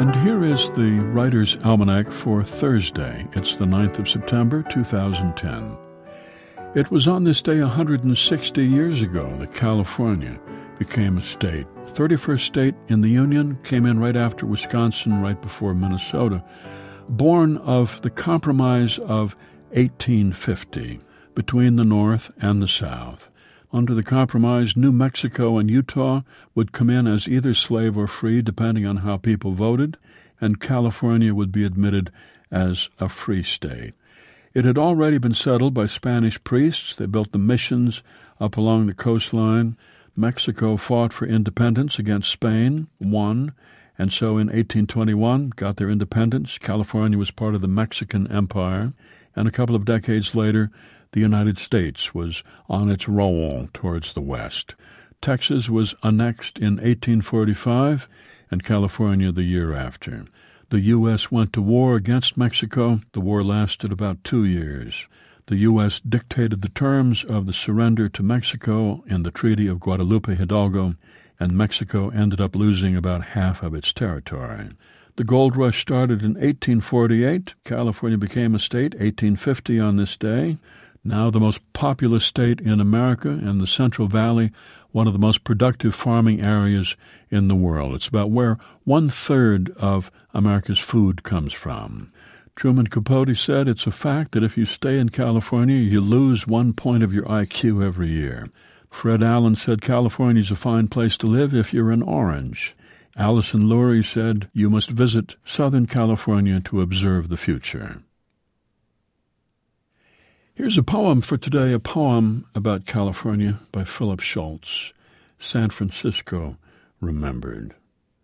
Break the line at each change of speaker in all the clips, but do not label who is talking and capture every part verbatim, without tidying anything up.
And here is the Writer's Almanac for Thursday. It's the ninth of September, two thousand ten. It was on this day one hundred sixty years ago that California became a state. thirty-first state in the Union, came in right after Wisconsin, right before Minnesota. Born of the Compromise of eighteen fifty between the North and the South. Under the Compromise, New Mexico and Utah would come in as either slave or free, depending on how people voted, and California would be admitted as a free state. It had already been settled by Spanish priests. They built the missions up along the coastline. Mexico fought for independence against Spain, won, and so in eighteen twenty-one got their independence. California was part of the Mexican Empire, and a couple of decades later, the United States was on its roll towards the west. Texas was annexed in eighteen forty-five, and California the year after. The U S went to war against Mexico. The war lasted about two years. The U S dictated the terms of the surrender to Mexico in the Treaty of Guadalupe Hidalgo, and Mexico ended up losing about half of its territory. The gold rush started in eighteen forty-eight. California became a state, eighteen fifty on this day. Now the most populous state in America, and the Central Valley, one of the most productive farming areas in the world. It's about where one-third of America's food comes from. Truman Capote said it's a fact that if you stay in California, you lose one point of your I Q every year. Fred Allen said California's a fine place to live if you're an orange. Allison Lurie said you must visit Southern California to observe the future. Here's a poem for today, a poem about California by Philip Schultz, San Francisco Remembered.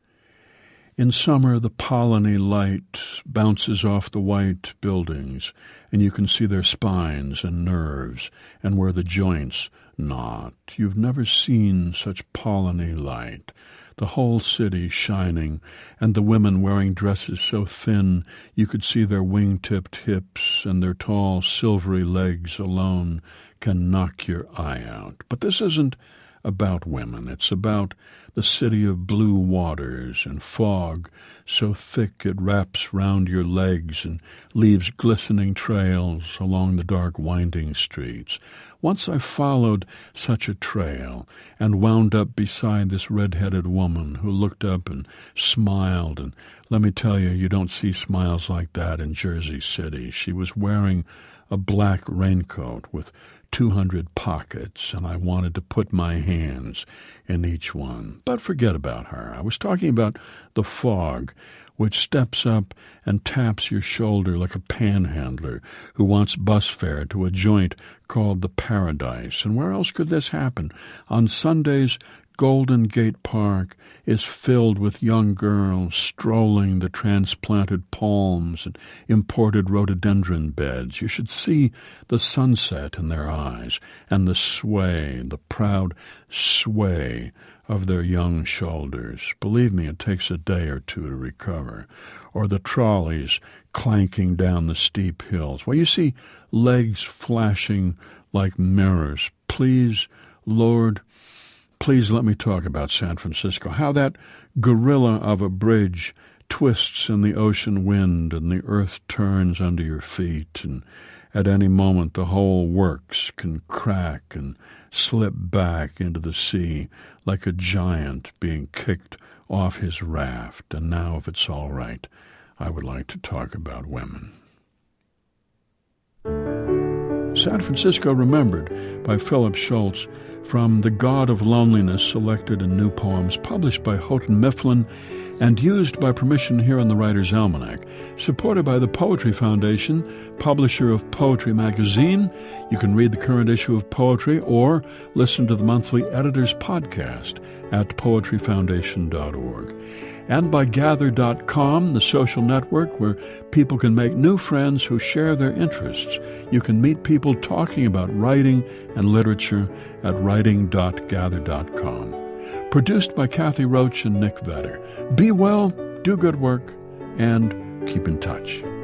In summer, the polleny light bounces off the white buildings, and you can see their spines and nerves and where the joints knot. You've never seen such polleny light. The whole city shining, and the women wearing dresses so thin you could see their wing-tipped hips, and their tall, silvery legs alone can knock your eye out. But this isn't about women. It's about the city of blue waters and fog so thick it wraps round your legs and leaves glistening trails along the dark winding streets. Once I followed such a trail and wound up beside this red-headed woman who looked up and smiled, and let me tell you, you don't see smiles like that in Jersey City. She was wearing a black raincoat with two hundred pockets, and I wanted to put my hands in each one. But forget about her. I was talking about the fog, which steps up and taps your shoulder like a panhandler who wants bus fare to a joint called the Paradise. And where else could this happen? On Sundays, Golden Gate Park is filled with young girls strolling the transplanted palms and imported rhododendron beds. You should see the sunset in their eyes and the sway, the proud sway of their young shoulders. Believe me, it takes a day or two to recover. Or the trolleys clanking down the steep hills. Well, you see legs flashing like mirrors. Please, Lord, please let me talk about San Francisco, how that gorilla of a bridge twists in the ocean wind and the earth turns under your feet, and at any moment the whole works can crack and slip back into the sea like a giant being kicked off his raft. And now, if it's all right, I would like to talk about women. San Francisco Remembered by Philip Schultz, from The God of Loneliness, selected in New Poems, published by Houghton Mifflin and used by permission here on the Writer's Almanac. Supported by the Poetry Foundation, publisher of Poetry Magazine. You can read the current issue of Poetry or listen to the monthly Editor's Podcast at poetry foundation dot org. And by Gather dot com, the social network where people can make new friends who share their interests. You can meet people talking about writing and literature at writing dot gather dot com. Produced by Kathy Roach and Nick Vetter. Be well, do good work, and keep in touch.